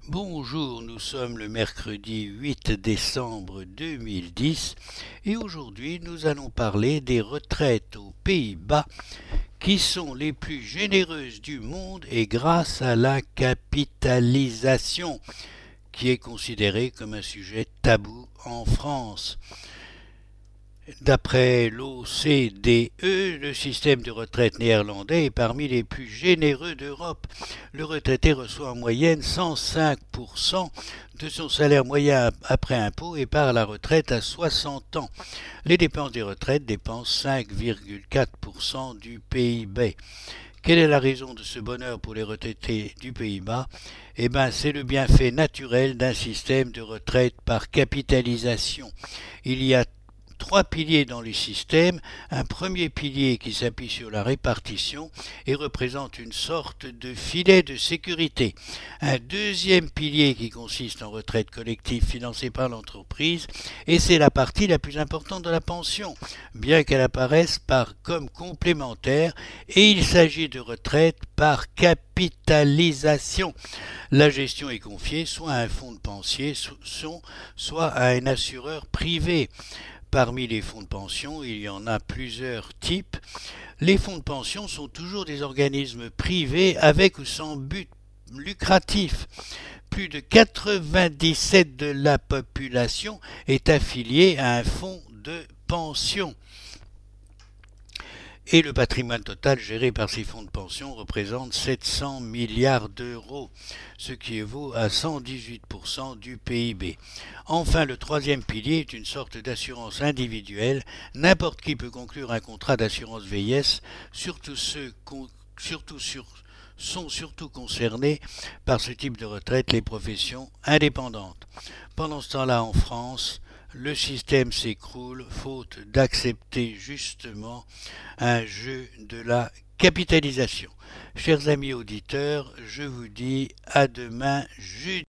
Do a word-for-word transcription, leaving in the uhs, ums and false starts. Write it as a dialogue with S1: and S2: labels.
S1: Bonjour, nous sommes le mercredi huit décembre deux mille dix et aujourd'hui nous allons parler des retraites aux Pays-Bas qui sont les plus généreuses du monde et grâce à la capitalisation qui est considérée comme un sujet tabou en France. D'après l'O C D E, le système de retraite néerlandais est parmi les plus généreux d'Europe. Le retraité reçoit en moyenne cent cinq pour cent de son salaire moyen après impôt et part à la retraite à soixante ans. Les dépenses des retraites dépensent cinq virgule quatre pour cent du P I B. Quelle est la raison de ce bonheur pour les retraités du Pays-Bas? Eh bien, c'est le bienfait naturel d'un système de retraite par capitalisation. Il y a trois piliers dans le système. Un premier pilier qui s'appuie sur la répartition et représente une sorte de filet de sécurité. Un deuxième pilier qui consiste en retraite collective financée par l'entreprise et c'est la partie la plus importante de la pension, bien qu'elle apparaisse par, comme complémentaire, et il s'agit de retraite par capitalisation. La gestion est confiée soit à un fonds de pension, soit à un assureur privé. Parmi les fonds de pension, il y en a plusieurs types. Les fonds de pension sont toujours des organismes privés avec ou sans but lucratif. Plus de quatre-vingt-dix-sept pour cent de la population est affiliée à un fonds de pension. Et le patrimoine total géré par ces fonds de pension représente sept cents milliards d'euros, ce qui évaut à cent dix-huit pour cent du P I B. Enfin, le troisième pilier est une sorte d'assurance individuelle. N'importe qui peut conclure un contrat d'assurance vieillesse, surtout ceux surtout sur sont surtout concernés par ce type de retraite les professions indépendantes. Pendant ce temps-là, en France, le système s'écroule faute d'accepter justement un jeu de la capitalisation. Chers amis auditeurs, je vous dis à demain jeudi.